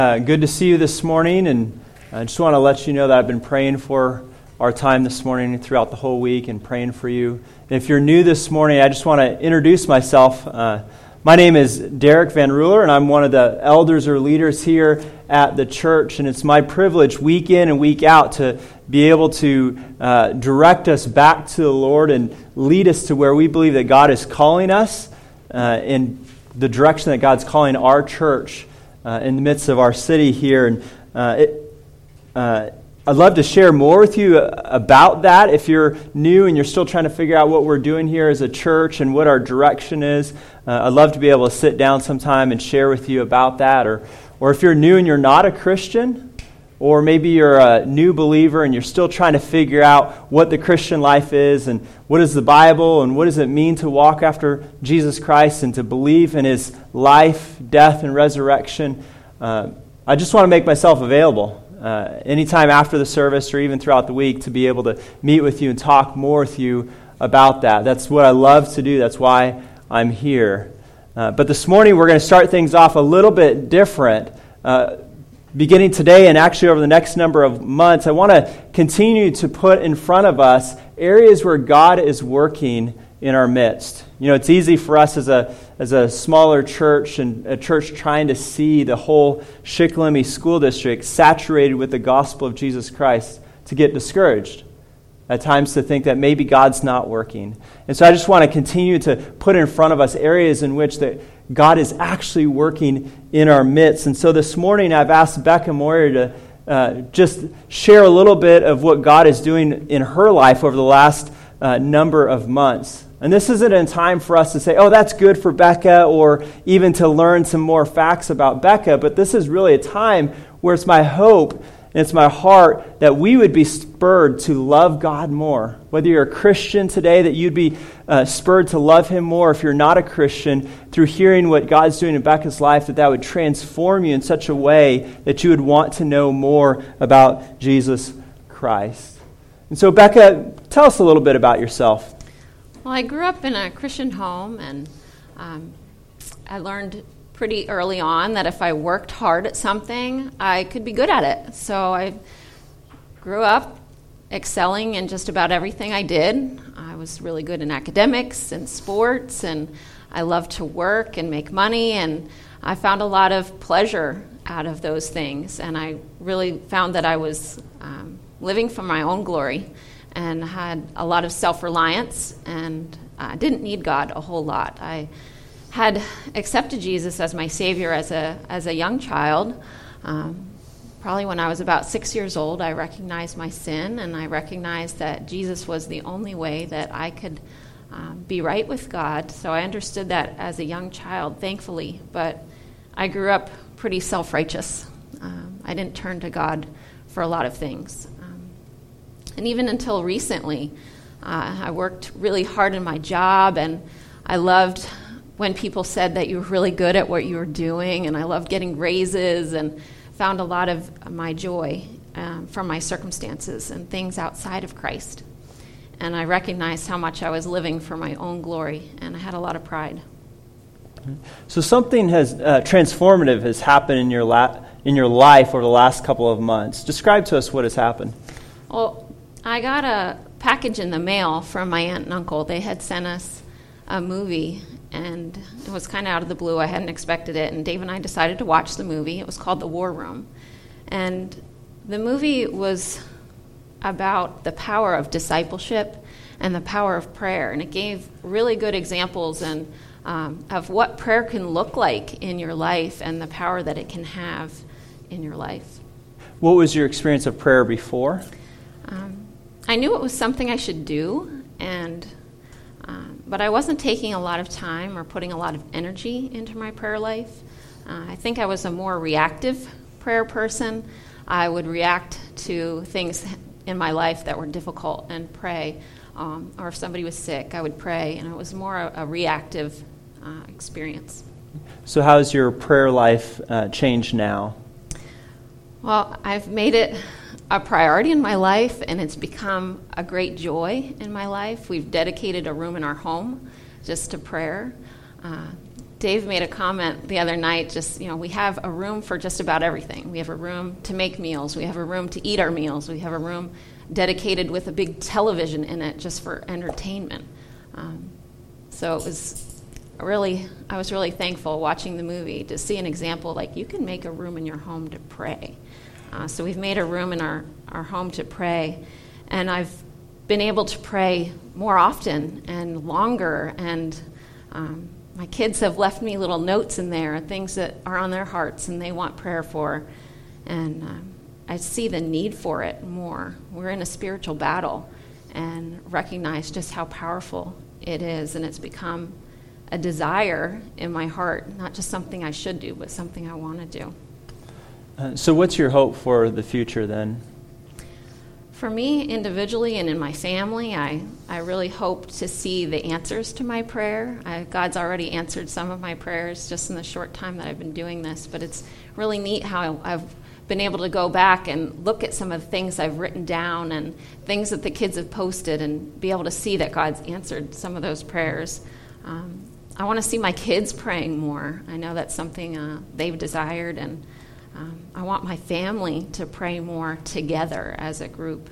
Good to see you this morning, and I just want to let you know that I've been praying for our time this morning and throughout the whole week and praying for you. And if you're new this morning, I just want to introduce myself. My name is Derek Van Ruler, and I'm one of the elders or leaders here at the church, and it's my privilege week in and week out to be able to direct us back to the Lord and lead us to where we believe that God is calling us in the direction that God's calling our church in the midst of our city here. And I'd love to share more with you about that. If you're new and you're still trying to figure out what we're doing here as a church and what our direction is, I'd love to be able to sit down sometime and share with you about that. Or if you're new and you're not a Christian, or maybe you're a new believer and you're still trying to figure out what the Christian life is and what is the Bible and what does it mean to walk after Jesus Christ and to believe in His life, death, and resurrection, I just want to make myself available anytime after the service or even throughout the week to be able to meet with you and talk more with you about that. That's what I love to do. That's why I'm here. But this morning we're going to start things off a little bit different. Beginning today and actually over the next number of months, I want to continue to put in front of us areas where God is working in our midst. You know, it's easy for us as a smaller church and a church trying to see the whole Shikellamy School District saturated with the gospel of Jesus Christ to get discouraged. At times to think that maybe God's not working. And so I just want to continue to put in front of us areas in which that God is actually working in our midst. And so this morning I've asked Becca Moyer to just share a little bit of what God is doing in her life over the last number of months. And this isn't a time for us to say, oh, that's good for Becca, or even to learn some more facts about Becca, but this is really a time where it's my hope and it's my heart that we would be spurred to love God more. Whether you're a Christian today, that you'd be spurred to love Him more. If you're not a Christian, through hearing what God's doing in Becca's life, that would transform you in such a way that you would want to know more about Jesus Christ. And so, Becca, tell us a little bit about yourself. Well, I grew up in a Christian home, and I learned pretty early on that if I worked hard at something, I could be good at it. So I grew up excelling in just about everything I did. I was really good in academics and sports, and I loved to work and make money, and I found a lot of pleasure out of those things. And I really found that I was living for my own glory and had a lot of self-reliance, and I didn't need God a whole lot. I had accepted Jesus as my Savior as a young child. Probably when I was about 6 years old, I recognized my sin, and I recognized that Jesus was the only way that I could be right with God. So I understood that as a young child, thankfully. But I grew up pretty self-righteous. I didn't turn to God for a lot of things. And even until recently, I worked really hard in my job, and I loved when people said that you were really good at what you were doing, and I loved getting raises and found a lot of my joy from my circumstances and things outside of Christ. And I recognized how much I was living for my own glory, and I had a lot of pride. So something has transformative has happened in your life over the last couple of months. Describe to us what has happened. Well, I got a package in the mail from my aunt and uncle. They had sent us a movie, and it was kind of out of the blue. I hadn't expected it, and Dave and I decided to watch the movie. It was called The War Room, and the movie was about the power of discipleship and the power of prayer, and it gave really good examples and of what prayer can look like in your life and the power that it can have in your life. What was your experience of prayer before? I knew it was something I should do, but I wasn't taking a lot of time or putting a lot of energy into my prayer life. I think I was a more reactive prayer person. I would react to things in my life that were difficult and pray. Or if somebody was sick, I would pray, and it was more a reactive experience. So how has your prayer life changed now? Well, I've made it a priority in my life, and it's become a great joy in my life. We've dedicated a room in our home just to prayer. Dave made a comment the other night, we have a room for just about everything. We have a room to make meals. We have a room to eat our meals. We have a room dedicated with a big television in it just for entertainment. So it was I was really thankful watching the movie to see an example like you can make a room in your home to pray. So we've made a room in our home to pray, and I've been able to pray more often and longer, and my kids have left me little notes in there, things that are on their hearts and they want prayer for, and I see the need for it more. We're in a spiritual battle and recognize just how powerful it is, and it's become a desire in my heart, not just something I should do, but something I want to do. So what's your hope for the future then? For me, individually and in my family, I really hope to see the answers to my prayer. God's already answered some of my prayers just in the short time that I've been doing this, but it's really neat how I've been able to go back and look at some of the things I've written down and things that the kids have posted and be able to see that God's answered some of those prayers. I want to see my kids praying more. I know that's something they've desired, and I want my family to pray more together as a group.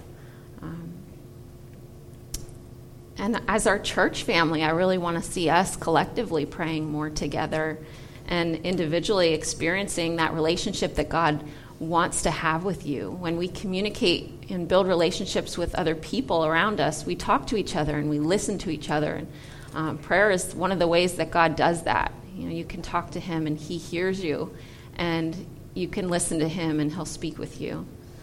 And as our church family, I really want to see us collectively praying more together and individually experiencing that relationship that God wants to have with you. When we communicate and build relationships with other people around us, we talk to each other and we listen to each other. And prayer is one of the ways that God does that. You can talk to him and he hears you, and you can listen to him and he'll speak with you.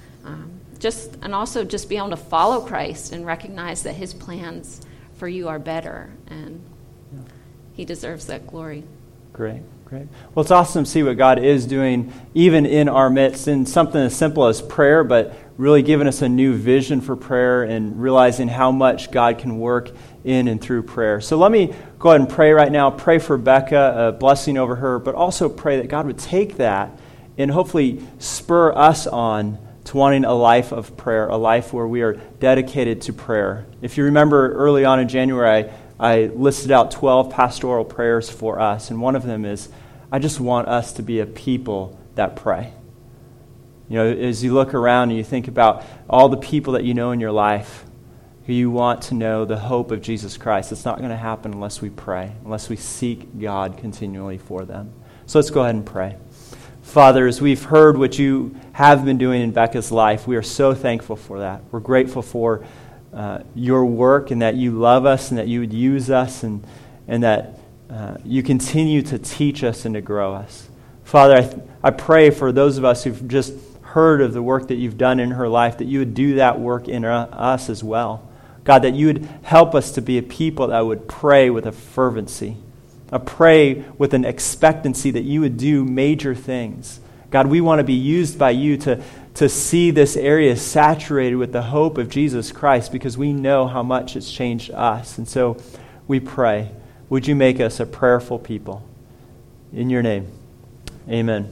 And also just be able to follow Christ and recognize that his plans for you are better, and he deserves that glory. Great. Well, it's awesome to see what God is doing even in our midst in something as simple as prayer, but really giving us a new vision for prayer and realizing how much God can work in and through prayer. So let me go ahead and pray right now. Pray for Becca, a blessing over her, but also pray that God would take that and hopefully spur us on to wanting a life of prayer, a life where we are dedicated to prayer. If you remember early on in January, I listed out 12 pastoral prayers for us, and one of them is, I just want us to be a people that pray. As you look around and you think about all the people that you know in your life, who you want to know the hope of Jesus Christ, it's not going to happen unless we pray, unless we seek God continually for them. So let's go ahead and pray. Father, as we've heard what you have been doing in Becca's life, we are so thankful for that. We're grateful for your work, and that you love us and that you would use us, and that you continue to teach us and to grow us. Father, I pray for those of us who've just heard of the work that you've done in her life, that you would do that work in us as well. God, that you would help us to be a people that would pray with a fervency, pray with an expectancy that you would do major things. God, we want to be used by you to see this area saturated with the hope of Jesus Christ, because we know how much it's changed us. And so we pray, would you make us a prayerful people? In your name, amen.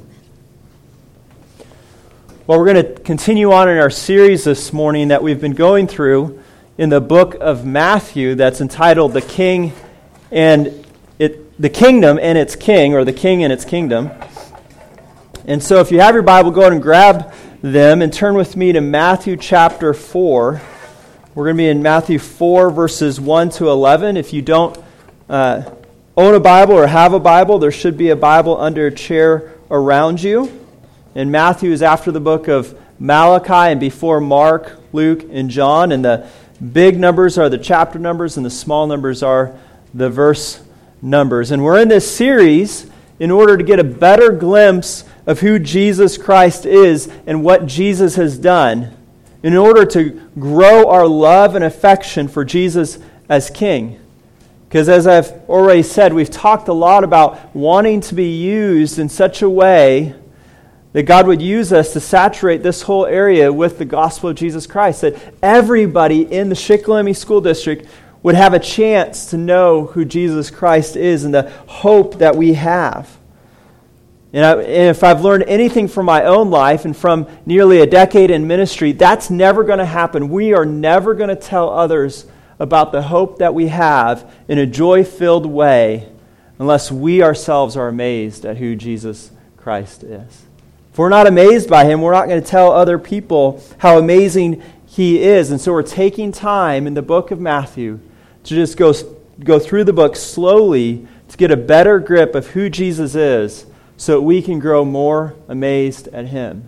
Well, we're going to continue on in our series this morning that we've been going through in the book of Matthew that's entitled The Kingdom and its King, or The King and its Kingdom. And so if you have your Bible, go ahead and grab them and turn with me to Matthew chapter 4. We're going to be in Matthew 4, verses 1 to 11. If you don't own a Bible or have a Bible, there should be a Bible under a chair around you. And Matthew is after the book of Malachi and before Mark, Luke, and John. And the big numbers are the chapter numbers, and the small numbers are the verse numbers. And we're in this series in order to get a better glimpse of who Jesus Christ is and what Jesus has done, in order to grow our love and affection for Jesus as King. Because as I've already said, we've talked a lot about wanting to be used in such a way that God would use us to saturate this whole area with the gospel of Jesus Christ, that everybody in the Shikellamy School District would have a chance to know who Jesus Christ is and the hope that we have. And if I've learned anything from my own life and from nearly a decade in ministry, that's never going to happen. We are never going to tell others about the hope that we have in a joy-filled way unless we ourselves are amazed at who Jesus Christ is. If we're not amazed by him, we're not going to tell other people how amazing he is. And so we're taking time in the book of Matthew to just go through the book slowly to get a better grip of who Jesus is so that we can grow more amazed at him.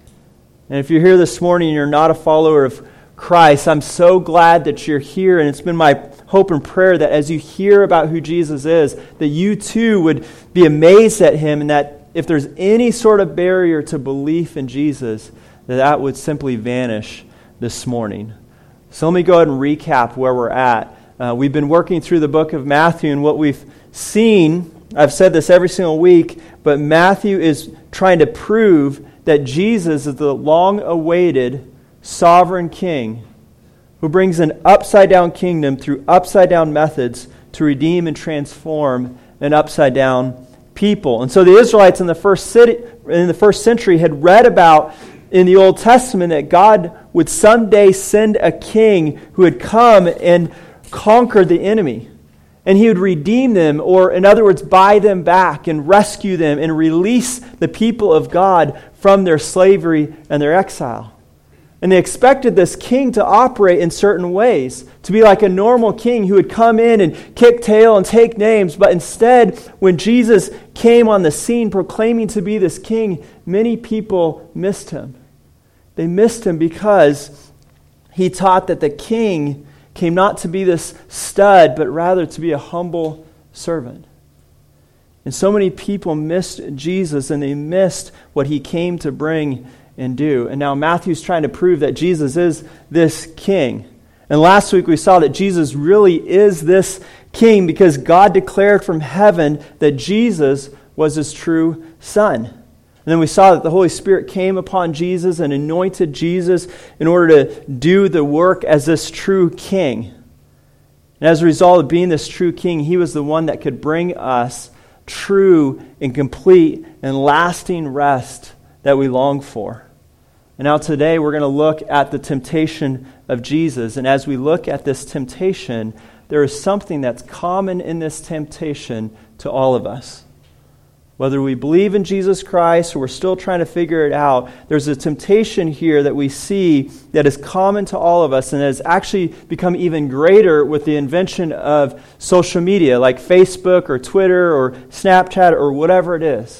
And if you're here this morning and you're not a follower of Christ, I'm so glad that you're here, and it's been my hope and prayer that as you hear about who Jesus is, that you too would be amazed at him, and that if there's any sort of barrier to belief in Jesus, that would simply vanish this morning. So let me go ahead and recap where we're at. We've been working through the book of Matthew, and what we've seen, I've said this every single week, but Matthew is trying to prove that Jesus is the long-awaited sovereign king who brings an upside-down kingdom through upside-down methods to redeem and transform an upside-down people. And so the Israelites in the first century had read about in the Old Testament that God would someday send a king who would come and conquer the enemy. And he would redeem them, or in other words, buy them back and rescue them and release the people of God from their slavery and their exile. And they expected this king to operate in certain ways, to be like a normal king who would come in and kick tail and take names. But instead, when Jesus came on the scene proclaiming to be this king, many people missed him. They missed him because he taught that the king came not to be this stud, but rather to be a humble servant. And so many people missed Jesus, and they missed what he came to bring and do. And now Matthew's trying to prove that Jesus is this king. And last week we saw that Jesus really is this king because God declared from heaven that Jesus was his true son. And then we saw that the Holy Spirit came upon Jesus and anointed Jesus in order to do the work as this true king. And as a result of being this true king, he was the one that could bring us true and complete and lasting rest that we long for. And now today we're going to look at the temptation of Jesus. And as we look at this temptation, there is something that's common in this temptation to all of us. Whether we believe in Jesus Christ or we're still trying to figure it out, there's a temptation here that we see that is common to all of us and has actually become even greater with the invention of social media like Facebook or Twitter or Snapchat or whatever it is.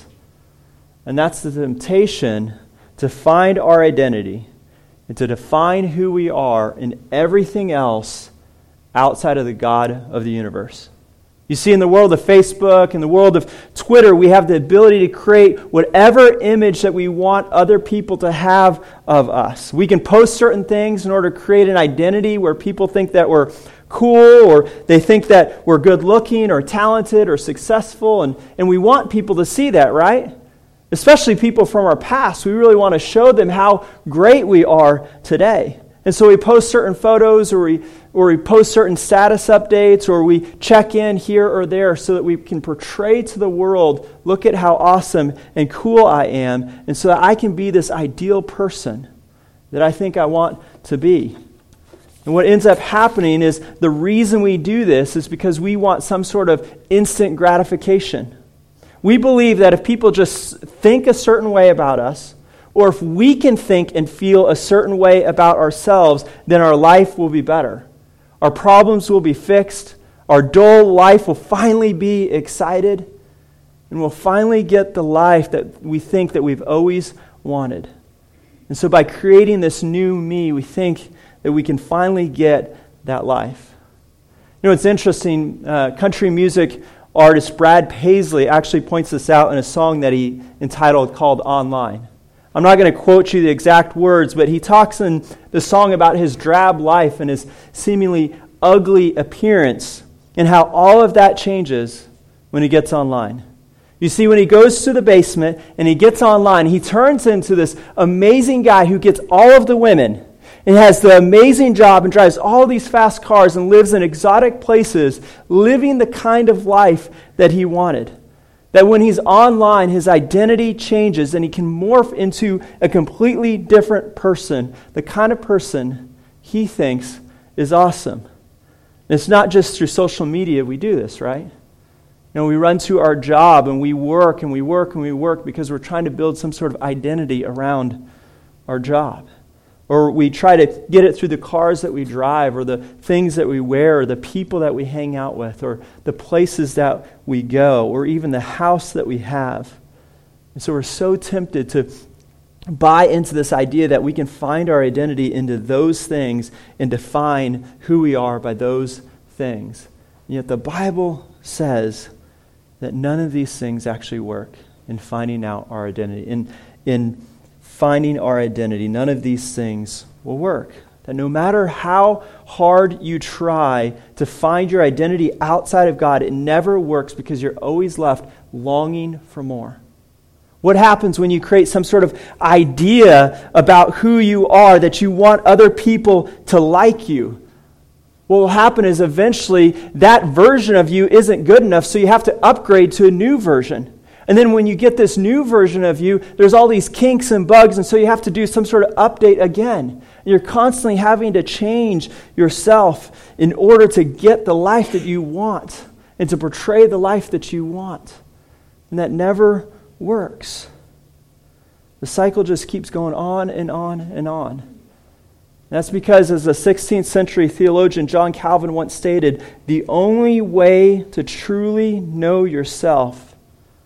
And that's the temptation to find our identity and to define who we are in everything else outside of the God of the universe. You see, in the world of Facebook, in the world of Twitter, we have the ability to create whatever image that we want other people to have of us. We can post certain things in order to create an identity where people think that we're cool, or they think that we're good looking or talented or successful, and we want people to see that, right? Especially people from our past. We really want to show them how great we are today. And so we post certain photos, or we post certain status updates, or we check in here or there so that we can portray to the world, look at how awesome and cool I am, and so that I can be this ideal person that I think I want to be. And what ends up happening is the reason we do this is because we want some sort of instant gratification. We believe that if people just think a certain way about us, or if we can think and feel a certain way about ourselves, then our life will be better. Our problems will be fixed. Our dull life will finally be excited. And we'll finally get the life that we think that we've always wanted. And so by creating this new me, we think that we can finally get that life. You know, it's interesting. Country music artist Brad Paisley actually points this out in a song that he entitled called Online. I'm not going to quote you the exact words, but he talks in the song about his drab life and his seemingly ugly appearance and how all of that changes when he gets online. You see, when he goes to the basement and he gets online, he turns into this amazing guy who gets all of the women and has the amazing job and drives all these fast cars and lives in exotic places, living the kind of life that he wanted. That when he's online, his identity changes and he can morph into a completely different person, the kind of person he thinks is awesome. And it's not just through social media we do this, right? We run to our job and we work and we work and we work because we're trying to build some sort of identity around our job. Or we try to get it through the cars that we drive, or the things that we wear, or the people that we hang out with, or the places that we go, or even the house that we have. And so we're so tempted to buy into this idea that we can find our identity into those things and define who we are by those things. And yet the Bible says that none of these things actually work in finding out our identity. In finding our identity, none of these things will work. That no matter how hard you try to find your identity outside of God, it never works because you're always left longing for more. What happens when you create some sort of idea about who you are, that you want other people to like you? What will happen is eventually that version of you isn't good enough, so you have to upgrade to a new version. And then when you get this new version of you, there's all these kinks and bugs, and so you have to do some sort of update again. And you're constantly having to change yourself in order to get the life that you want and to portray the life that you want. And that never works. The cycle just keeps going on and on and on. That's because, as the 16th century theologian John Calvin once stated, the only way to truly know yourself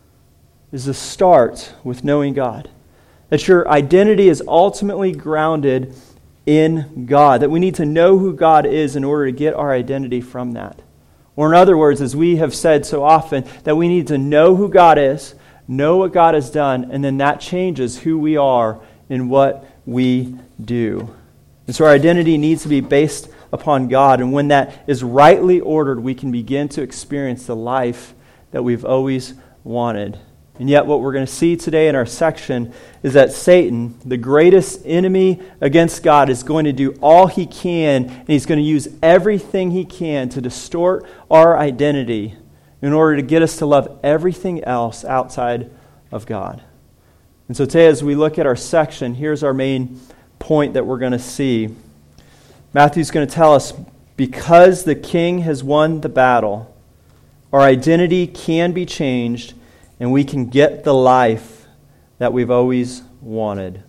is to start with knowing God. That your identity is ultimately grounded in God. That we need to know who God is in order to get our identity from that. Or in other words, as we have said so often, that we need to know who God is, know what God has done, and then that changes who we are and what we do. And so our identity needs to be based upon God. And when that is rightly ordered, we can begin to experience the life that we've always wanted. And yet what we're going to see today in our section is that Satan, the greatest enemy against God, is going to do all he can, and he's going to use everything he can to distort our identity in order to get us to love everything else outside of God. And so today, as we look at our section, here's our main point that we're going to see. Matthew's going to tell us, because the king has won the battle, our identity can be changed and we can get the life that we've always wanted.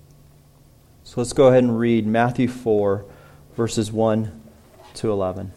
So let's go ahead and read Matthew 4, verses 1 to 11.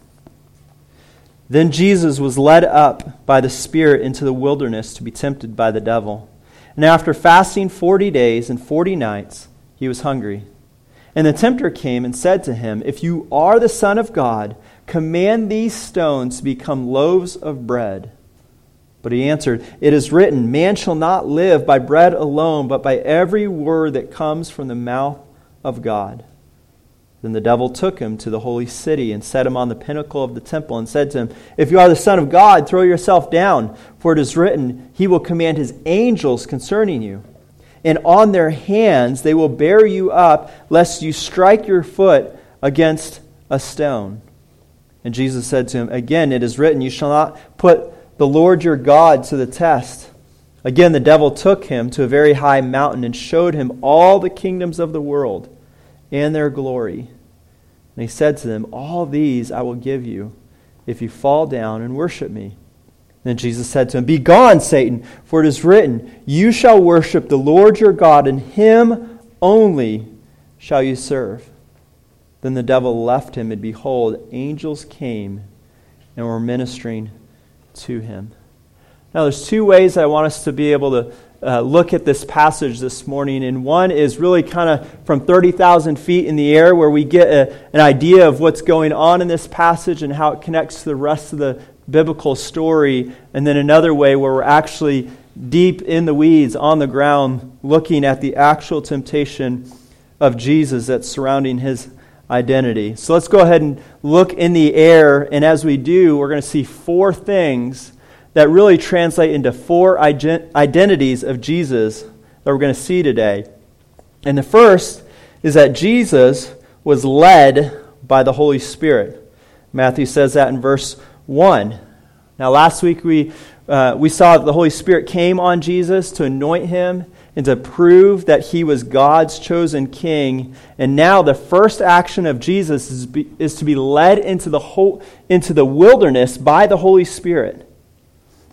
Then Jesus was led up by the Spirit into the wilderness to be tempted by the devil. And after fasting 40 days and 40 nights, he was hungry. And the tempter came and said to him, "If you are the Son of God, command these stones to become loaves of bread." But he answered, "It is written, man shall not live by bread alone, but by every word that comes from the mouth of God." Then the devil took him to the holy city and set him on the pinnacle of the temple and said to him, "If you are the Son of God, throw yourself down, for it is written, he will command his angels concerning you. And on their hands they will bear you up, lest you strike your foot against a stone." And Jesus said to him, "Again it is written, you shall not put the Lord your God to the test." Again the devil took him to a very high mountain and showed him all the kingdoms of the world and their glory. And he said to them, "All these I will give you, if you fall down and worship me." Then Jesus said to him, "Begone, Satan, for it is written, you shall worship the Lord your God, and him only shall you serve." Then the devil left him, and behold, angels came and were ministering to him. Now there's two ways I want us to be able to look at this passage this morning. And one is really kind of from 30,000 feet in the air, where we get an idea of what's going on in this passage and how it connects to the rest of the biblical story. And then another way where we're actually deep in the weeds, on the ground, looking at the actual temptation of Jesus that's surrounding his identity. So let's go ahead and look in the air. And as we do, we're going to see four things that really translate into four identities of Jesus that we're going to see today. And the first is that Jesus was led by the Holy Spirit. Matthew says that in verse 1. Now last week we saw that the Holy Spirit came on Jesus to anoint him and to prove that he was God's chosen king. And now the first action of Jesus is to be led into the wilderness by the Holy Spirit.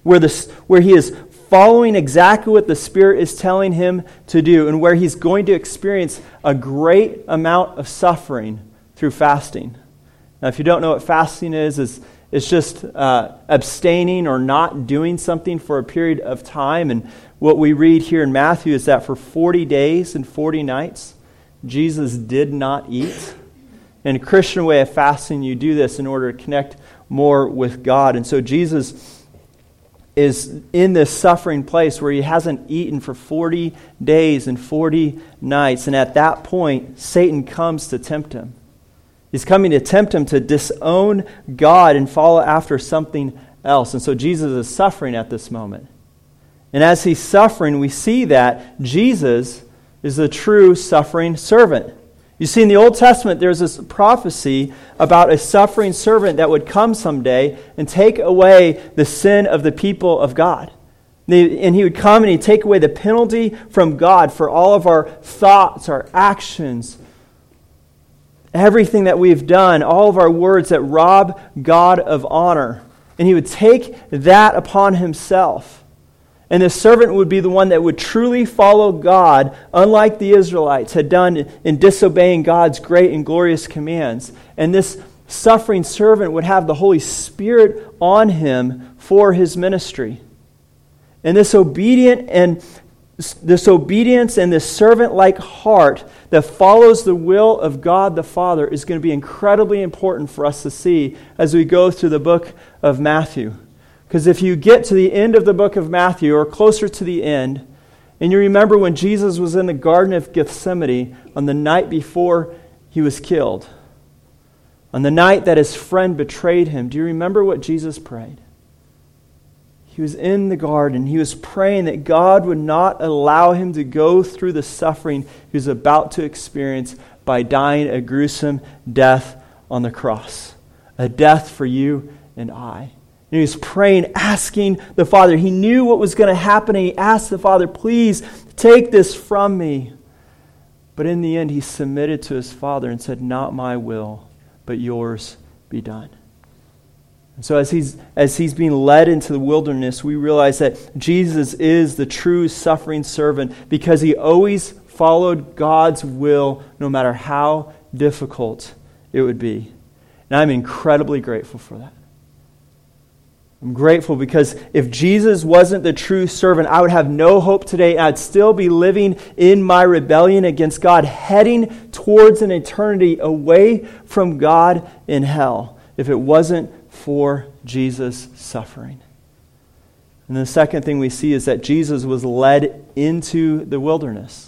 where he is following exactly what the Spirit is telling him to do, and where he's going to experience a great amount of suffering through fasting. Now, if you don't know what fasting is, it's just abstaining or not doing something for a period of time. And what we read here in Matthew is that for 40 days and 40 nights, Jesus did not eat. In a Christian way of fasting, you do this in order to connect more with God. And so Jesus is in this suffering place where he hasn't eaten for 40 days and 40 nights. And at that point, Satan comes to tempt him. He's coming to tempt him to disown God and follow after something else. And so Jesus is suffering at this moment. And as he's suffering, we see that Jesus is a true suffering servant. You see, in the Old Testament, there's this prophecy about a suffering servant that would come someday and take away the sin of the people of God. And he would come and he'd take away the penalty from God for all of our thoughts, our actions, everything that we've done, all of our words that rob God of honor. And he would take that upon himself. And this servant would be the one that would truly follow God, unlike the Israelites had done in disobeying God's great and glorious commands. And this suffering servant would have the Holy Spirit on him for his ministry. And this obedience and this servant-like heart that follows the will of God the Father is going to be incredibly important for us to see as we go through the book of Matthew. Because if you get to the end of the book of Matthew, or closer to the end, and you remember when Jesus was in the Garden of Gethsemane on the night before he was killed, on the night that his friend betrayed him, do you remember what Jesus prayed? He was in the garden. He was praying that God would not allow him to go through the suffering he was about to experience by dying a gruesome death on the cross. A death for you and I. And he was praying, asking the Father. He knew what was going to happen, and he asked the Father, please take this from me. But in the end, he submitted to his Father and said, not my will, but yours be done. And so as he's being led into the wilderness, we realize that Jesus is the true suffering servant because he always followed God's will no matter how difficult it would be. And I'm incredibly grateful for that. I'm grateful because if Jesus wasn't the true servant, I would have no hope today. I'd still be living in my rebellion against God, heading towards an eternity away from God in hell, if it wasn't for Jesus' suffering. And the second thing we see is that Jesus was led into the wilderness.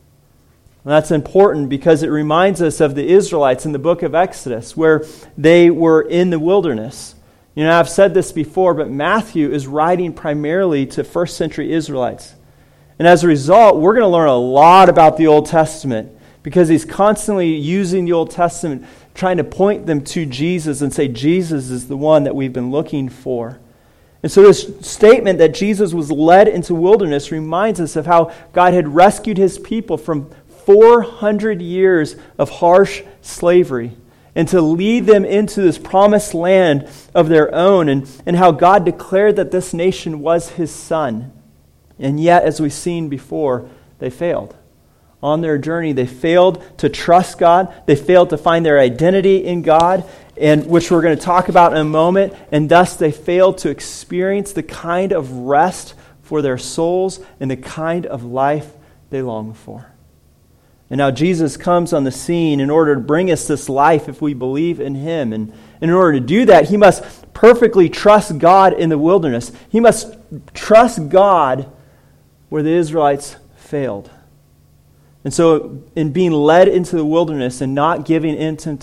And that's important because it reminds us of the Israelites in the book of Exodus, where they were in the wilderness. You know, I've said this before, but Matthew is writing primarily to first century Israelites. And as a result, we're going to learn a lot about the Old Testament because he's constantly using the Old Testament, trying to point them to Jesus and say, Jesus is the one that we've been looking for. And so this statement that Jesus was led into wilderness reminds us of how God had rescued his people from 400 years of harsh slavery, and to lead them into this promised land of their own, and how God declared that this nation was his son. And yet, as we've seen before, they failed. On their journey, they failed to trust God. They failed to find their identity in God, and which we're going to talk about in a moment. And thus, they failed to experience the kind of rest for their souls and the kind of life they long for. And now Jesus comes on the scene in order to bring us this life if we believe in him. And in order to do that, he must perfectly trust God in the wilderness. He must trust God where the Israelites failed. And so in being led into the wilderness and not giving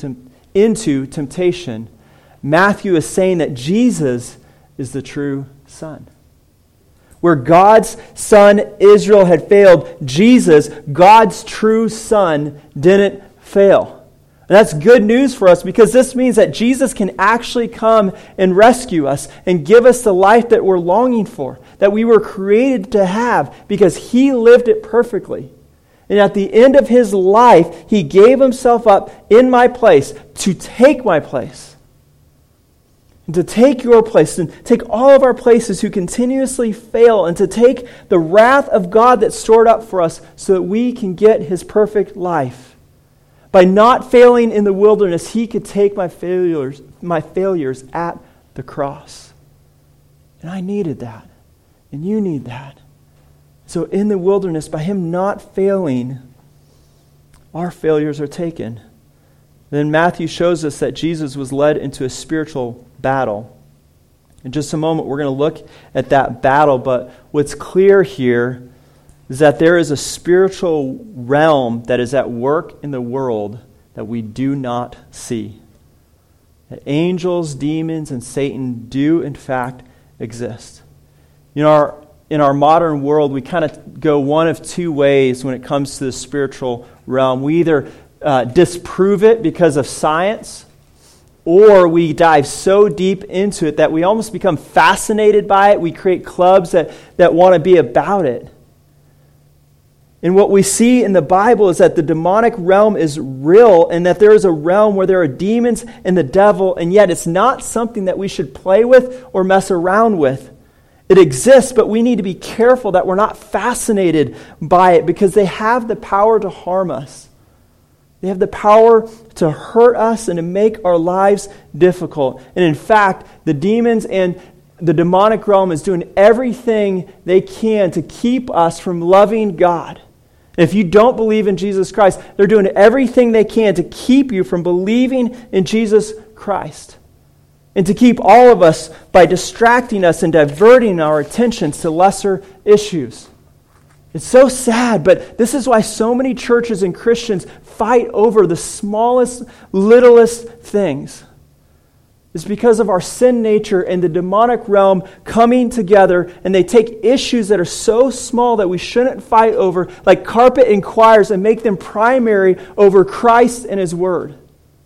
into temptation, Matthew is saying that Jesus is the true Son. Where God's son Israel had failed, Jesus, God's true Son, didn't fail. And that's good news for us because this means that Jesus can actually come and rescue us and give us the life that we're longing for, that we were created to have because he lived it perfectly. And at the end of his life, he gave himself up in my place to take my place. And to take your place and take all of our places who continuously fail, and to take the wrath of God that's stored up for us so that we can get his perfect life. By not failing in the wilderness, he could take my failures at the cross. And I needed that. And you need that. So in the wilderness, by him not failing, our failures are taken. Then Matthew shows us that Jesus was led into a spiritual battle. In just a moment, we're going to look at that battle, but what's clear here is that there is a spiritual realm that is at work in the world that we do not see. That angels, demons, and Satan do, in fact, exist. In our modern world, we kind of go one of two ways when it comes to the spiritual realm. We either disprove it because of science, or we dive so deep into it that we almost become fascinated by it. We create clubs that want to be about it. And what we see in the Bible is that the demonic realm is real, and that there is a realm where there are demons and the devil, and yet it's not something that we should play with or mess around with. It exists, but we need to be careful that we're not fascinated by it, because they have the power to harm us. They have the power to hurt us and to make our lives difficult. And in fact, the demons and the demonic realm is doing everything they can to keep us from loving God. And if you don't believe in Jesus Christ, they're doing everything they can to keep you from believing in Jesus Christ. And to keep all of us by distracting us and diverting our attentions to lesser issues. It's so sad, but this is why so many churches and Christians fight over the smallest, littlest things. It's because of our sin nature and the demonic realm coming together, and they take issues that are so small that we shouldn't fight over, like carpet and choirs, and make them primary over Christ and his word.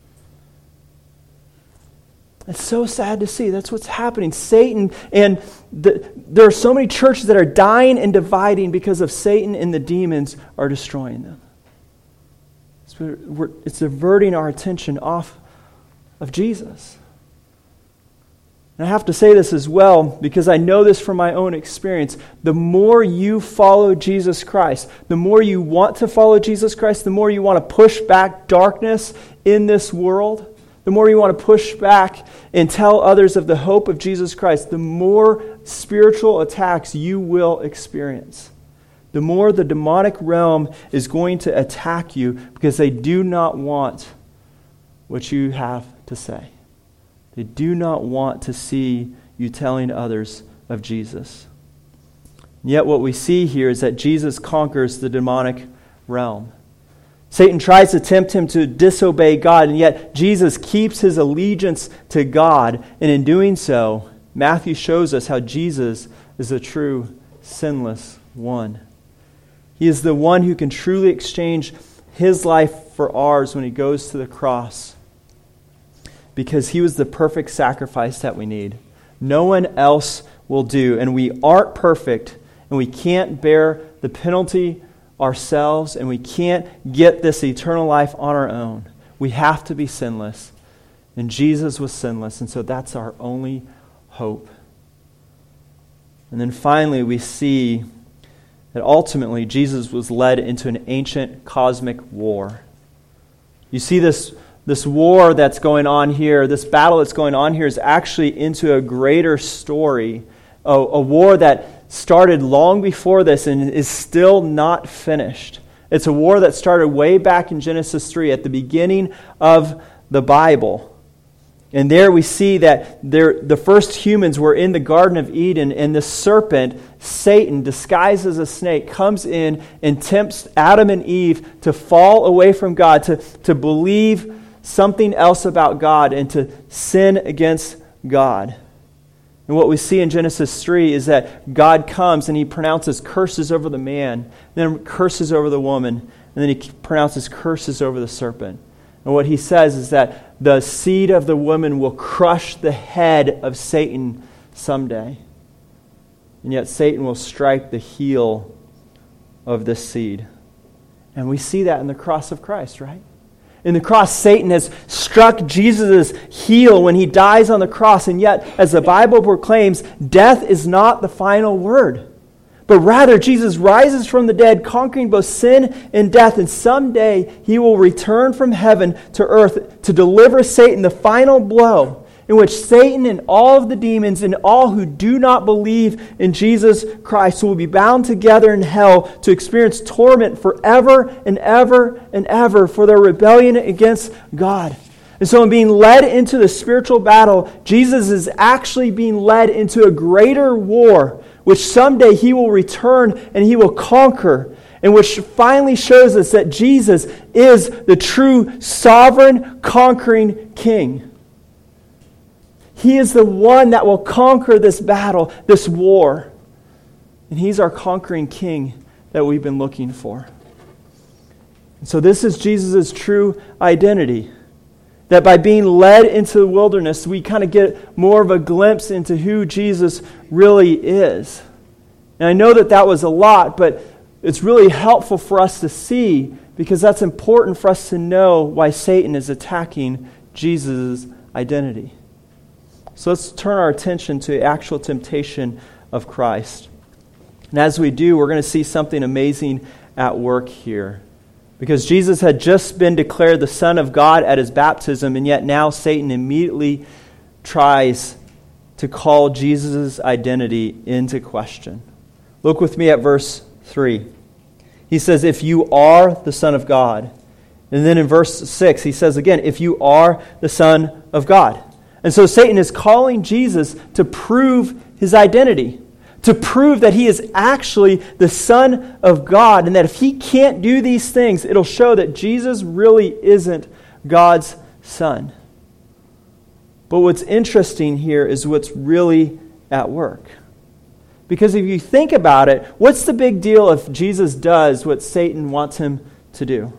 It's so sad to see. That's what's happening. Satan and there are so many churches that are dying and dividing because of Satan, and the demons are destroying them. It's diverting our attention off of Jesus. And I have to say this as well, because I know this from my own experience. The more you follow Jesus Christ, the more you want to follow Jesus Christ, the more you want to push back darkness in this world, the more you want to push back and tell others of the hope of Jesus Christ, the more spiritual attacks you will experience. The more the demonic realm is going to attack you, because they do not want what you have to say. They do not want to see you telling others of Jesus. And yet what we see here is that Jesus conquers the demonic realm. Satan tries to tempt him to disobey God, and yet Jesus keeps his allegiance to God. And in doing so, Matthew shows us how Jesus is the true sinless one. He is the one who can truly exchange his life for ours when he goes to the cross, because he was the perfect sacrifice that we need. No one else will do, and we aren't perfect, and we can't bear the penalty ourselves, and we can't get this eternal life on our own. We have to be sinless, and Jesus was sinless, and so that's our only hope. And then finally we see that ultimately Jesus was led into an ancient cosmic war. You see this war that's going on here, this battle that's going on here, is actually into a greater story, a war that started long before this and is still not finished. It's a war that started way back in Genesis 3 at the beginning of the Bible. And there we see that the first humans were in the Garden of Eden, and the serpent, Satan, disguised as a snake, comes in and tempts Adam and Eve to fall away from God, to believe something else about God, and to sin against God. And what we see in Genesis 3 is that God comes and he pronounces curses over the man, then curses over the woman, and then he pronounces curses over the serpent. And what he says is that the seed of the woman will crush the head of Satan someday. And yet Satan will strike the heel of this seed. And we see that in the cross of Christ, right? In the cross, Satan has struck Jesus' heel when he dies on the cross. And yet, as the Bible proclaims, death is not the final word. But rather, Jesus rises from the dead, conquering both sin and death. And someday, he will return from heaven to earth to deliver Satan the final blow, in which Satan and all of the demons and all who do not believe in Jesus Christ will be bound together in hell to experience torment forever and ever and ever for their rebellion against God. And so in being led into the spiritual battle, Jesus is actually being led into a greater war, which someday he will return and he will conquer, and which finally shows us that Jesus is the true sovereign conquering king. He is the one that will conquer this battle, this war. And he's our conquering king that we've been looking for. And so this is Jesus' true identity. That by being led into the wilderness, we kind of get more of a glimpse into who Jesus really is. And I know that was a lot, but it's really helpful for us to see, because that's important for us to know why Satan is attacking Jesus' identity. So let's turn our attention to the actual temptation of Christ. And as we do, we're going to see something amazing at work here. Because Jesus had just been declared the Son of God at his baptism, and yet now Satan immediately tries to call Jesus' identity into question. Look with me at verse 3. He says, if you are the Son of God. And then in verse 6, he says again, if you are the Son of God. And so Satan is calling Jesus to prove his identity, to prove that he is actually the Son of God, and that if he can't do these things, it'll show that Jesus really isn't God's Son. But what's interesting here is what's really at work. Because if you think about it, what's the big deal if Jesus does what Satan wants him to do?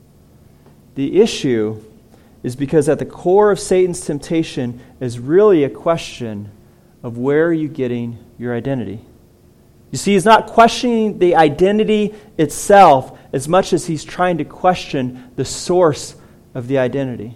The issue is because at the core of Satan's temptation is really a question of where are you getting your identity. You see, he's not questioning the identity itself as much as he's trying to question the source of the identity.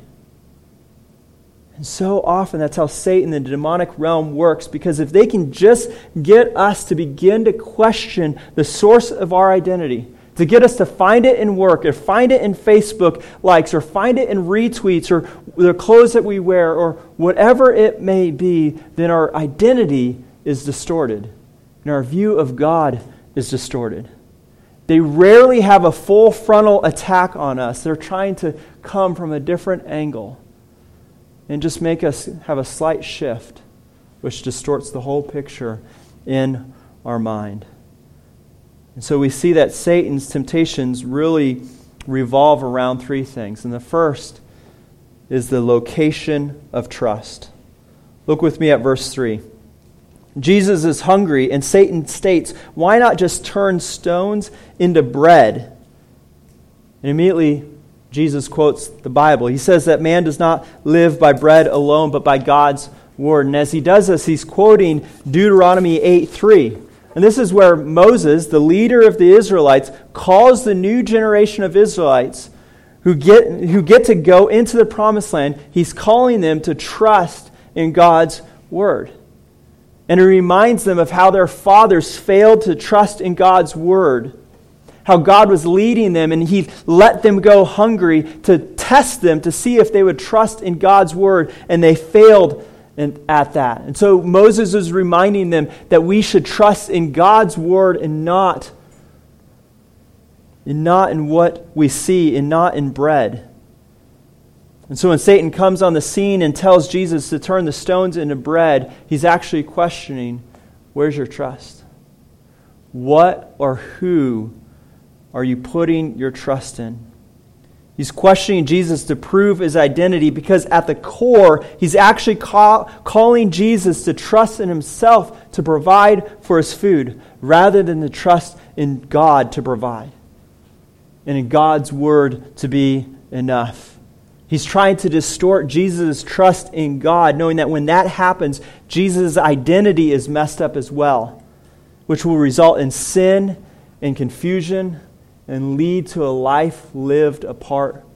And so often that's how Satan, the demonic realm, works, because if they can just get us to begin to question the source of our identity, to get us to find it in work, or find it in Facebook likes, or find it in retweets, or the clothes that we wear, or whatever it may be, then our identity is distorted, and our view of God is distorted. They rarely have a full frontal attack on us. They're trying to come from a different angle and just make us have a slight shift, which distorts the whole picture in our mind. And so we see that Satan's temptations really revolve around three things. And the first is the location of trust. Look with me at verse 3. Jesus is hungry, and Satan states, why not just turn stones into bread? And immediately Jesus quotes the Bible. He says that man does not live by bread alone, but by God's word. And as he does this, he's quoting Deuteronomy 8:3. And this is where Moses, the leader of the Israelites, calls the new generation of Israelites who get to go into the promised land. He's calling them to trust in God's word. And he reminds them of how their fathers failed to trust in God's word. How God was leading them, and he let them go hungry to test them to see if they would trust in God's word, and they failed at that. And so Moses is reminding them that we should trust in God's word and not in what we see, and not in bread. And so when Satan comes on the scene and tells Jesus to turn the stones into bread, he's actually questioning, where's your trust? What or who are you putting your trust in? He's questioning Jesus to prove his identity, because at the core, he's actually calling Jesus to trust in himself to provide for his food, rather than to trust in God to provide, and in God's word to be enough. He's trying to distort Jesus' trust in God, knowing that when that happens, Jesus' identity is messed up as well, which will result in sin and confusion and lead to a life lived apart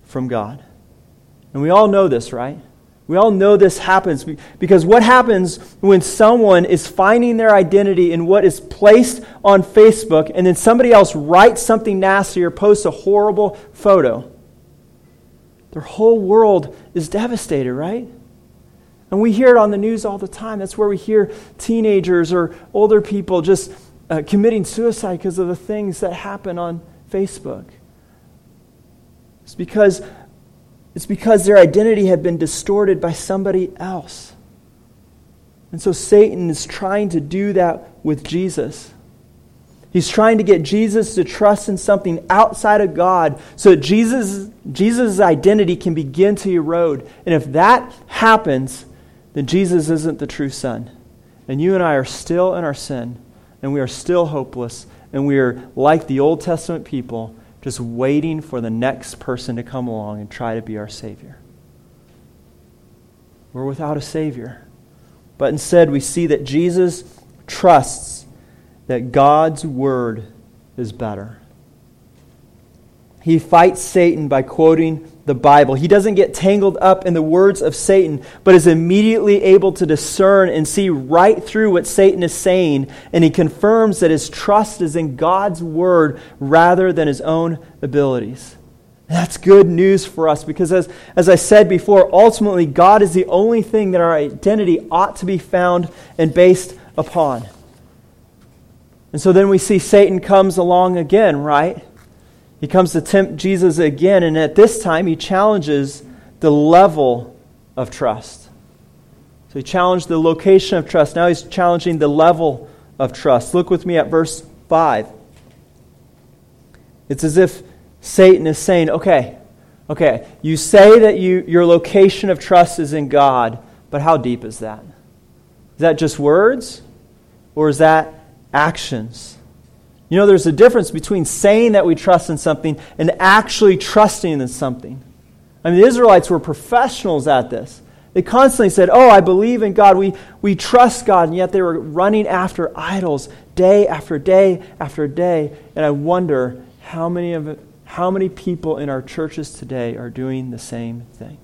from God. And we all know this, right? We all know this happens because what happens when someone is finding their identity in what is placed on Facebook and then somebody else writes something nasty or posts a horrible photo? Their whole world is devastated, right? And we hear it on the news all the time. That's where we hear teenagers or older people just committing suicide because of the things that happen on Facebook. It's because their identity had been distorted by somebody else. And so Satan is trying to do that with Jesus. He's trying to get Jesus to trust in something outside of God so that Jesus' identity can begin to erode. And if that happens, then Jesus isn't the true Son. And you and I are still in our sin, and we are still hopeless, and we are like the Old Testament people, just waiting for the next person to come along and try to be our Savior. We're without a Savior. But instead, we see that Jesus trusts that God's Word is better. He fights Satan by quoting the Bible. He doesn't get tangled up in the words of Satan, but is immediately able to discern and see right through what Satan is saying, and he confirms that his trust is in God's Word rather than his own abilities. And that's good news for us because as I said before, ultimately God is the only thing that our identity ought to be found and based upon. And so then we see Satan comes along again, right? He comes to tempt Jesus again, and at this time he challenges the level of trust. So he challenged the location of trust. Now he's challenging the level of trust. Look with me at verse 5. It's as if Satan is saying, okay, you say that your location of trust is in God, but how deep is that? Is that just words, or is that actions? You know, there's a difference between saying that we trust in something and actually trusting in something. I mean, the Israelites were professionals at this. They constantly said, I believe in God, we trust God, and yet they were running after idols day after day after day. And I wonder how many people in our churches today are doing the same thing.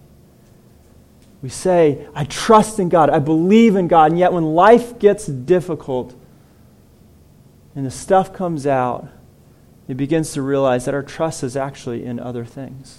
We say, I trust in God, I believe in God, and yet when life gets difficult, and the stuff comes out, it begins to realize that our trust is actually in other things.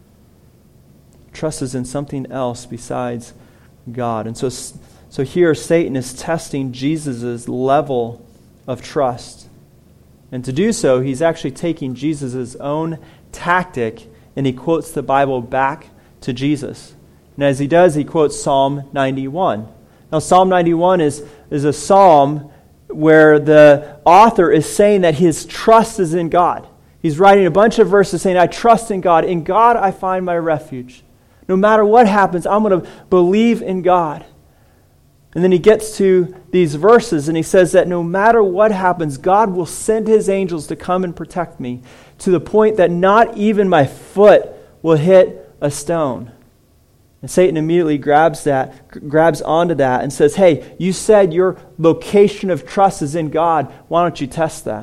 Trust is in something else besides God. And so here Satan is testing Jesus' level of trust. And to do so, he's actually taking Jesus' own tactic and he quotes the Bible back to Jesus. And as he does, he quotes Psalm 91. Now, Psalm 91 is a psalm where the author is saying that his trust is in God. He's writing a bunch of verses saying, I trust in God. In God I find my refuge. No matter what happens, I'm going to believe in God. And then he gets to these verses and he says that no matter what happens, God will send his angels to come and protect me to the point that not even my foot will hit a stone. And Satan immediately grabs onto that and says, hey, you said your location of trust is in God. Why don't you test that?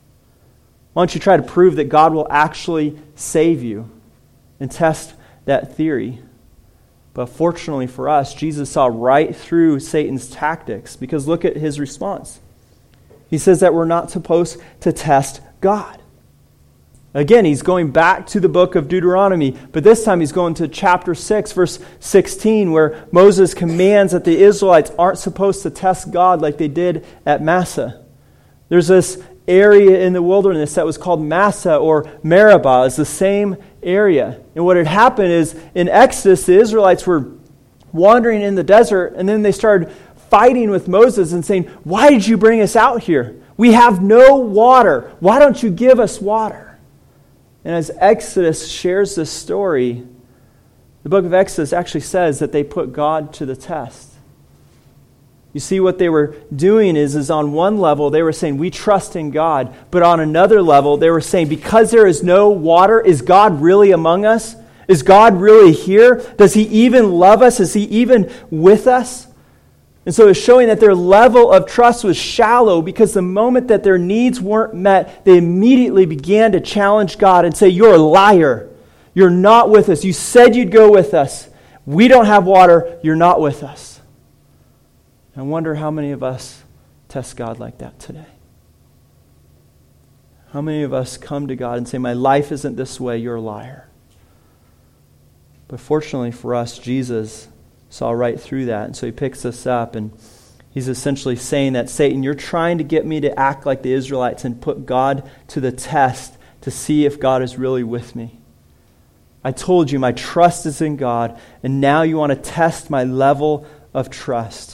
Why don't you try to prove that God will actually save you and test that theory? But fortunately for us, Jesus saw right through Satan's tactics because look at his response. He says that we're not supposed to test God. Again, he's going back to the book of Deuteronomy, but this time he's going to chapter 6, verse 16, where Moses commands that the Israelites aren't supposed to test God like they did at Massah. There's this area in the wilderness that was called Massah or Meribah. It's the same area. And what had happened is in Exodus, the Israelites were wandering in the desert, and then they started fighting with Moses and saying, why did you bring us out here? We have no water. Why don't you give us water? And as Exodus shares this story, the book of Exodus actually says that they put God to the test. You see, what they were doing is on one level, they were saying, we trust in God. But on another level, they were saying, because there is no water, is God really among us? Is God really here? Does he even love us? Is he even with us? And so it's showing that their level of trust was shallow because the moment that their needs weren't met, they immediately began to challenge God and say, you're a liar. You're not with us. You said you'd go with us. We don't have water. You're not with us. I wonder how many of us test God like that today. How many of us come to God and say, my life isn't this way, you're a liar. But fortunately for us, Jesus saw right through that. And so he picks us up and he's essentially saying that, Satan, you're trying to get me to act like the Israelites and put God to the test to see if God is really with me. I told you my trust is in God, and now you want to test my level of trust.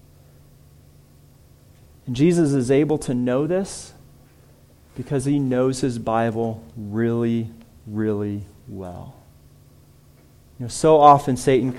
And Jesus is able to know this because he knows his Bible really, really well. So often Satan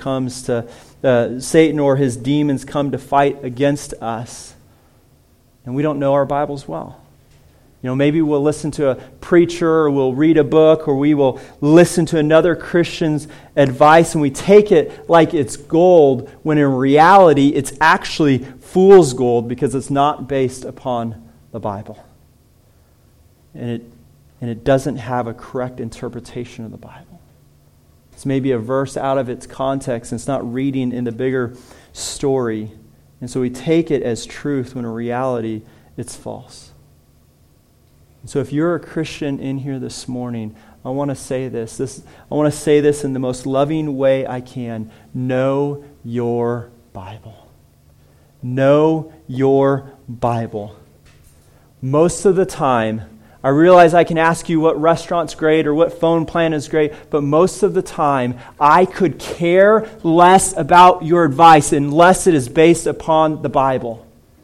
or his demons come to fight against us, and we don't know our Bibles well. Maybe we'll listen to a preacher, or we'll read a book, or we will listen to another Christian's advice, and we take it like it's gold, when in reality it's actually fool's gold because it's not based upon the Bible. And it doesn't have a correct interpretation of the Bible. It's maybe a verse out of its context, and it's not reading in the bigger story. And so we take it as truth when in reality it's false. And so if you're a Christian in here this morning, I want to say this. I want to say this in the most loving way I can. Know your Bible. Know your Bible. Most of the time, I realize I can ask you what restaurant's great or what phone plan is great, but most of the time, I could care less about your advice unless it is based upon the Bible.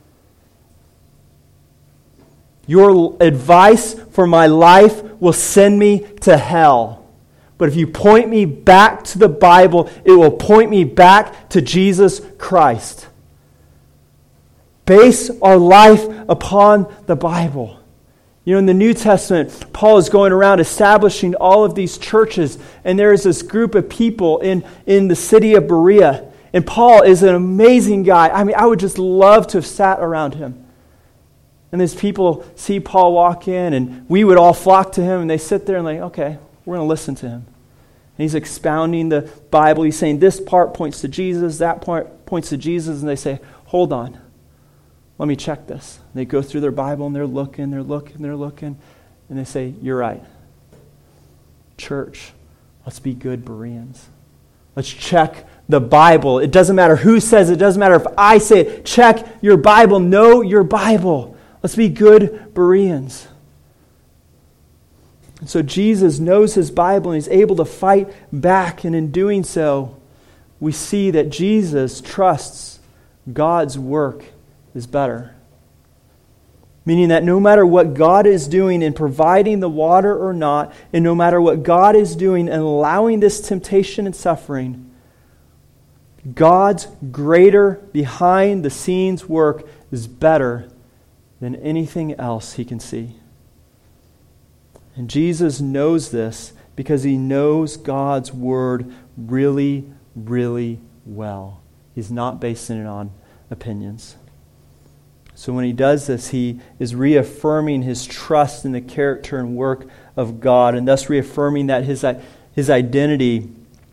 Your advice for my life will send me to hell. But if you point me back to the Bible, it will point me back to Jesus Christ. Base our life upon the Bible. In the New Testament, Paul is going around establishing all of these churches, and there is this group of people in the city of Berea. And Paul is an amazing guy. I would just love to have sat around him. And these people see Paul walk in, and we would all flock to him, and they sit there and okay, we're going to listen to him. And he's expounding the Bible. He's saying this part points to Jesus, that part points to Jesus, and they say, hold on. Let me check this. And they go through their Bible and they're looking, and they say, you're right. Church, let's be good Bereans. Let's check the Bible. It doesn't matter who says it. It doesn't matter if I say it. Check your Bible. Know your Bible. Let's be good Bereans. And so Jesus knows his Bible and he's able to fight back. And in doing so, we see that Jesus trusts God's work is better. Meaning that no matter what God is doing in providing the water or not, and no matter what God is doing in allowing this temptation and suffering, God's greater behind the scenes work is better than anything else he can see. And Jesus knows this because he knows God's word really, really well. He's not basing it on opinions. So when he does this, he is reaffirming his trust in the character and work of God, and thus reaffirming that his identity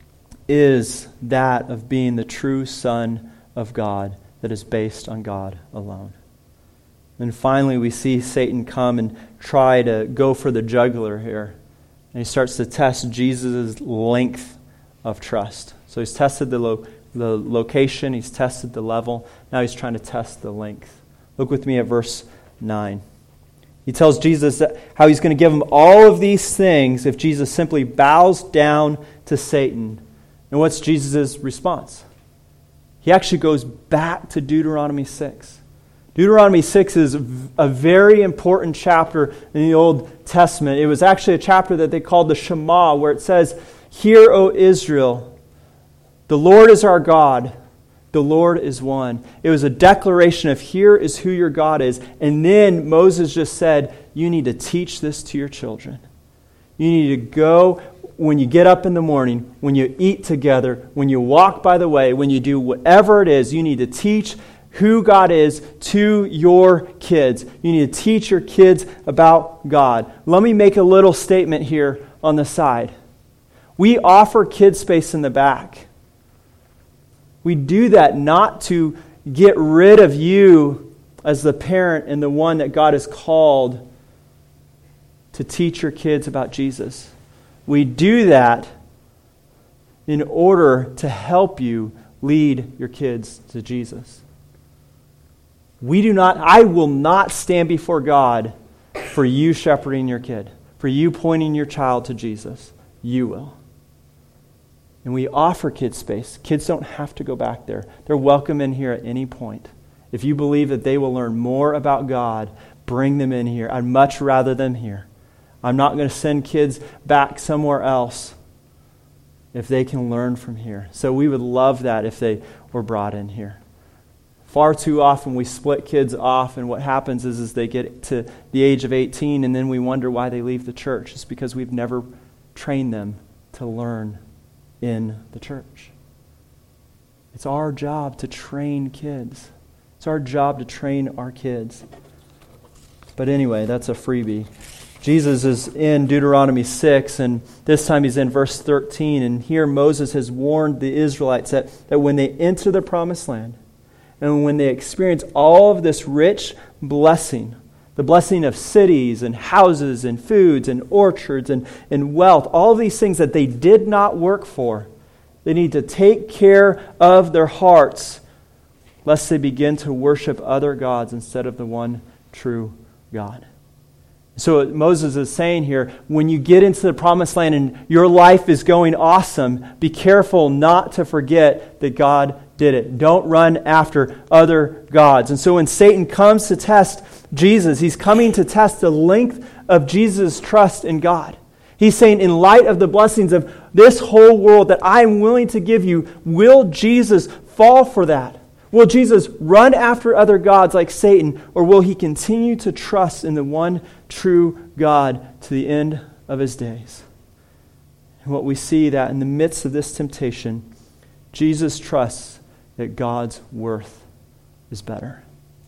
is that of being the true Son of God that is based on God alone. And finally, we see Satan come and try to go for the jugular here. And he starts to test Jesus' length of trust. So he's tested the location, he's tested the level. Now he's trying to test the length. Look with me at verse 9. He tells Jesus how he's going to give him all of these things if Jesus simply bows down to Satan. And what's Jesus' response? He actually goes back to Deuteronomy 6. Deuteronomy 6 is a very important chapter in the Old Testament. It was actually a chapter that they called the Shema, where it says, "Hear, O Israel, the Lord is our God, the Lord is one." It was a declaration of here is who your God is. And then Moses just said, you need to teach this to your children. You need to go when you get up in the morning, when you eat together, when you walk by the way, when you do whatever it is, you need to teach who God is to your kids. You need to teach your kids about God. Let me make a little statement here on the side. We offer kids space in the back. We do that not to get rid of you as the parent and the one that God has called to teach your kids about Jesus. We do that in order to help you lead your kids to Jesus. I will not stand before God for you shepherding your kid, for you pointing your child to Jesus. You will. And we offer kids space. Kids don't have to go back there. They're welcome in here at any point. If you believe that they will learn more about God, bring them in here. I'd much rather them here. I'm not going to send kids back somewhere else if they can learn from here. So we would love that if they were brought in here. Far too often we split kids off, and what happens is they get to the age of 18 and then we wonder why they leave the church. It's because we've never trained them to learn in the church. It's our job to train kids. It's our job to train our kids. But anyway, that's a freebie. Jesus is in Deuteronomy 6, and this time he's in verse 13. And here Moses has warned the Israelites that when they enter the promised land, and when they experience all of this rich blessing, the blessing of cities and houses and foods and orchards and wealth, all of these things that they did not work for, they need to take care of their hearts, lest they begin to worship other gods instead of the one true God. So what Moses is saying here, when you get into the promised land and your life is going awesome, be careful not to forget that God did it. Don't run after other gods. And so when Satan comes to test Jesus, he's coming to test the length of Jesus' trust in God. He's saying, in light of the blessings of this whole world that I am willing to give you, will Jesus fall for that? Will Jesus run after other gods like Satan, or will he continue to trust in the one true God to the end of his days? And what we see that in the midst of this temptation, Jesus trusts that God's worth is better.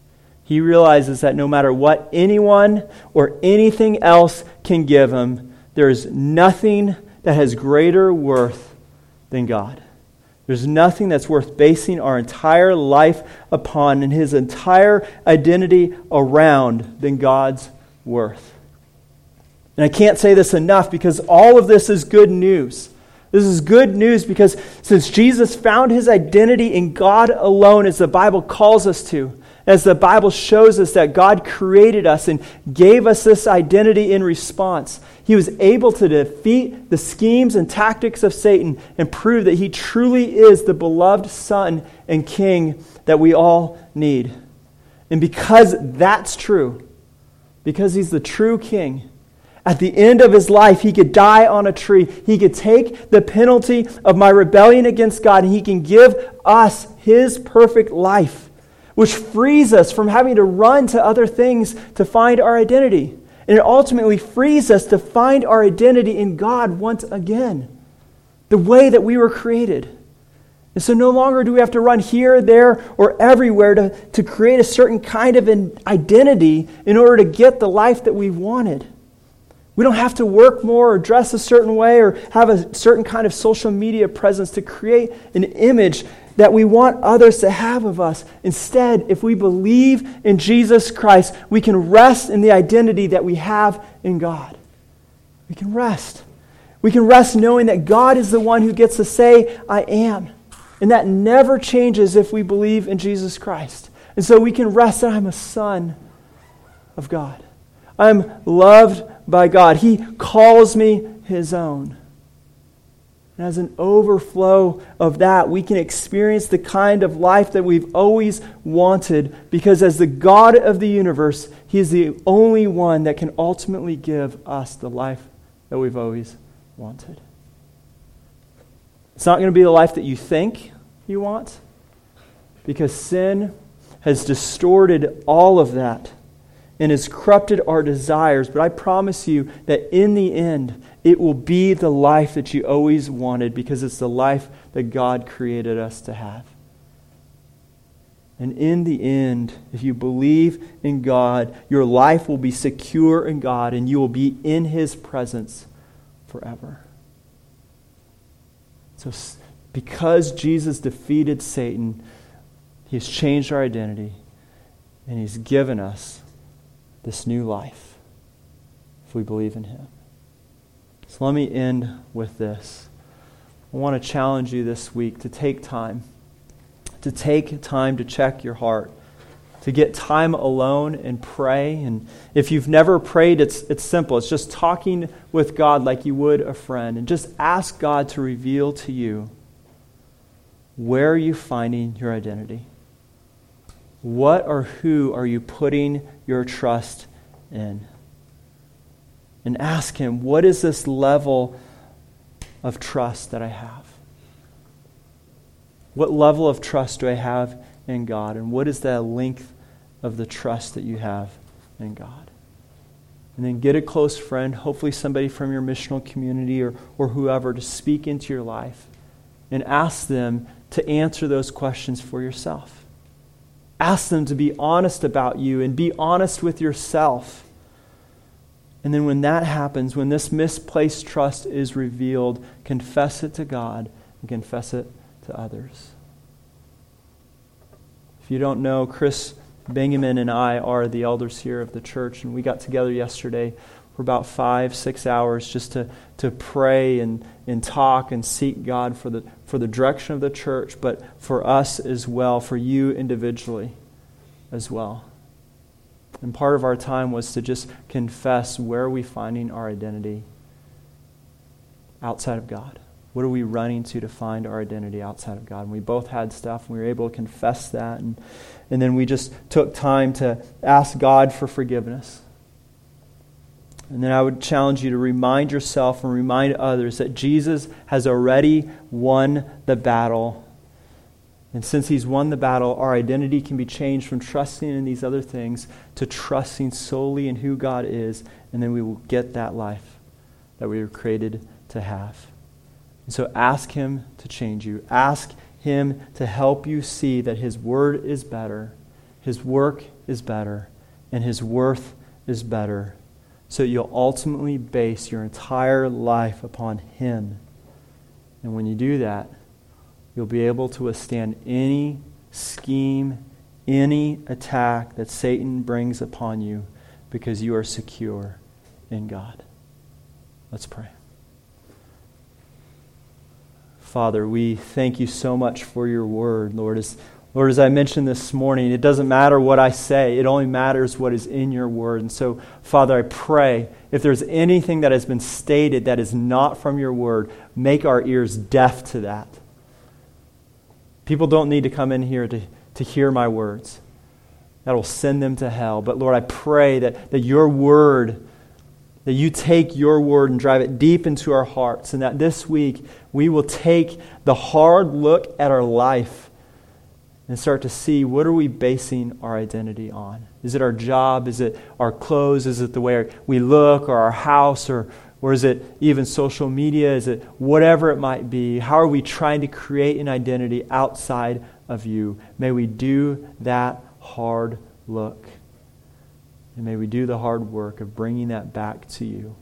He realizes that no matter what anyone or anything else can give him, there is nothing that has greater worth than God. There's nothing that's worth basing our entire life upon and his entire identity around than God's worth. And I can't say this enough because all of this is good news. This is good news because since Jesus found his identity in God alone, as the Bible calls us to, as the Bible shows us that God created us and gave us this identity in response, he was able to defeat the schemes and tactics of Satan and prove that he truly is the beloved Son and King that we all need. And because that's true, because he's the true King, at the end of his life, he could die on a tree. He could take the penalty of my rebellion against God, and he can give us his perfect life, which frees us from having to run to other things to find our identity. And it ultimately frees us to find our identity in God once again, the way that we were created. And so no longer do we have to run here, there, or everywhere to create a certain kind of an identity in order to get the life that we wanted. We don't have to work more or dress a certain way or have a certain kind of social media presence to create an image that we want others to have of us. Instead, if we believe in Jesus Christ, we can rest in the identity that we have in God. We can rest. We can rest knowing that God is the one who gets to say, I am. And that never changes if we believe in Jesus Christ. And so we can rest that I'm a son of God. I'm loved by God. He calls me his own. And as an overflow of that, we can experience the kind of life that we've always wanted, because as the God of the universe, he is the only one that can ultimately give us the life that we've always wanted. It's not going to be the life that you think you want, because sin has distorted all of that and has corrupted our desires. But I promise you that in the end, it will be the life that you always wanted, because it's the life that God created us to have. And in the end, if you believe in God, your life will be secure in God, and you will be in his presence forever. So because Jesus defeated Satan, He's changed our identity, and He's given us this new life if we believe in Him. So let me end with this. I want to challenge you this week to take time to check your heart, to get time alone and pray. And if you've never prayed, it's simple. It's just talking with God like you would a friend, and just ask God to reveal to you, where are you finding your identity? What or who are you putting your trust in? And ask Him, what is this level of trust that I have? What level of trust do I have in God? And what is the length of the trust that you have in God? And then get a close friend, hopefully somebody from your missional community or whoever, to speak into your life and ask them to answer those questions for yourself. Ask them to be honest about you and be honest with yourself. And then when that happens, when this misplaced trust is revealed, confess it to God and confess it to others. If you don't know, Chris Benjamin and I are the elders here of the church, and we got together yesterday for about 5-6 hours just to pray and talk and seek God for the direction of the church, but for us as well, for you individually as well. And part of our time was to just confess, where are we finding our identity outside of God? What are we running to find our identity outside of God? And we both had stuff, and we were able to confess that. And then we just took time to ask God for forgiveness. And then I would challenge you to remind yourself and remind others that Jesus has already won the battle. And since He's won the battle, our identity can be changed from trusting in these other things to trusting solely in who God is, and then we will get that life that we were created to have. And so ask Him to change you. Ask Him to help you see that His word is better, His work is better, and His worth is better, so that you'll ultimately base your entire life upon Him. And when you do that, you'll be able to withstand any scheme, any attack that Satan brings upon you, because you are secure in God. Let's pray. Father, we thank You so much for Your word, Lord. As I mentioned this morning, it doesn't matter what I say. It only matters what is in Your word. And so, Father, I pray, if there's anything that has been stated that is not from Your word, make our ears deaf to that. People don't need to come in here to hear my words. That will send them to hell. But Lord, I pray that Your word, that You take Your word and drive it deep into our hearts, and that this week we will take the hard look at our life and start to see, what are we basing our identity on? Is it our job? Is it our clothes? Is it the way we look, or our house, or is it even social media? Is it whatever it might be? How are we trying to create an identity outside of You? May we do that hard look. And may we do the hard work of bringing that back to You.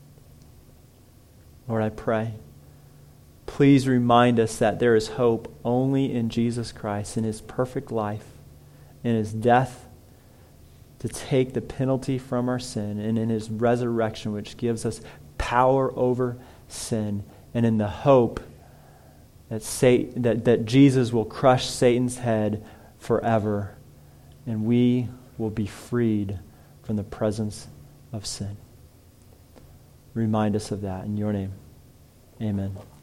Lord, I pray, please remind us that there is hope only in Jesus Christ, in His perfect life, in His death to take the penalty from our sin, and in His resurrection, which gives us power over sin, and in the hope that Jesus will crush Satan's head forever, and we will be freed from the presence of sin. Remind us of that in Your name. Amen.